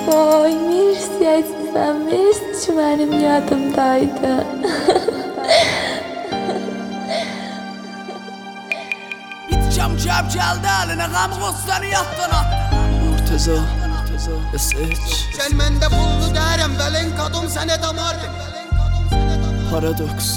Vay, Mirsi əzizəm, Mirsi ki mənim yadımdaydı. Bitcəm cəb gəldi əlinə, qəm qostanı yatdan attı. Murteza, SH Gel məndə pullu dərəm, vəlin qadın sənə damardım. Paradoks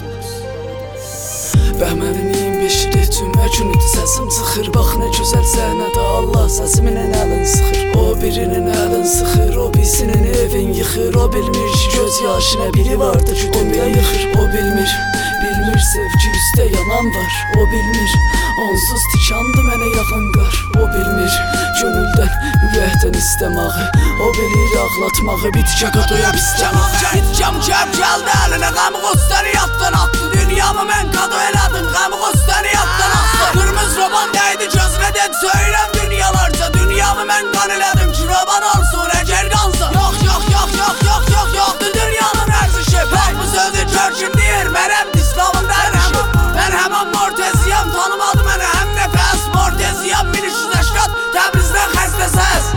Bəhmənin 25-də cümə günüdür, səsim çıxır. Bax nə gözəl səhnədə, Allah səsimin əlin sıxır. O birinin əlin sıxır, o birisinin evin yıxır. O bilmir ki göz yaşına biri vardı ki dünya yıxır. O bilmir sevgi üstə yanan var. O bilmir onsuz tikandı mənə yaxın qar. O bilmir gönüldən, ürəkdən istəməyi. O bilir ağlatmağı, bitkə qadoya pisləməyi. Bitcəm cəb gəldi əlinə, qəm qostanı yatdan attı. Dünyamı mən qado elədim, qəm qostanı yatdan attı. Qırmız roman dəydi gözünə, dedi söyləm dünyalarca. Dünyamı mən qan elədim ki roman olsun əgər qansa. Yoxdur dünyanın ərzişi. Bak bu sözü görküm deyir, mənəm İslamın dərişi. Mən həmən Morteziyam, tanımadı mənə həm nəfəs. Morteziyam 1380, Təbrizdən xəstə səs.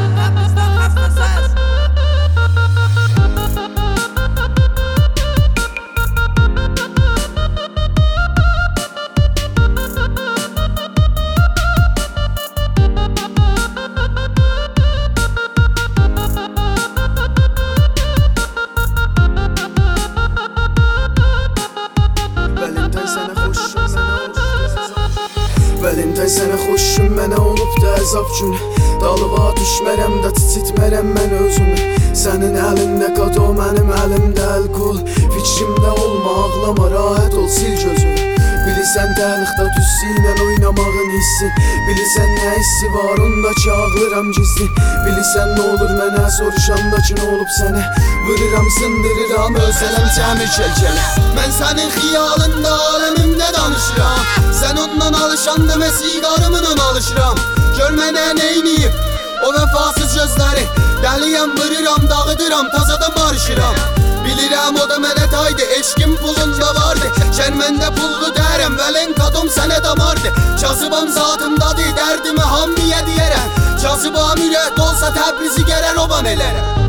Valentay sənə xoşum mənə olub da əzab günü. Dalıva düşmərəm də tititmərəm mən özümü. Sənin əlində qado, mənim əlimdə əl-qol. Fikrimdə olma, ağlama, rahat ol, sil gözümü. Bilirsən dəliqdə düzsiylə oynamağın hissi. Bilirsən nə hissi var, ondakı ağlıram gizli. Bilirsən nə olur mənə, soruşamdakı nə olub sənə. Vırıram, sındırıram, özələm cəmir kəlkələ. Mən sənin xiyalında, aləmimdə danışıram. Sən ondan alışanda mən sigarımla alışıram. Gör mənə neyniyib, o vəfasız gözləri. Dəliyəm, vırıram, dağıdıram, tazadan barışıram. Bilirəm o da mənə taydı, eşkim pulunda vardı. Gər məndə pullu dərəm, vəlin qadın sənə damardı. Cazibam zatımdadır, dərdimi hamniyə deyərəm. Cazibam ürəkdə olsa Təbrizi gərər oban elərəm.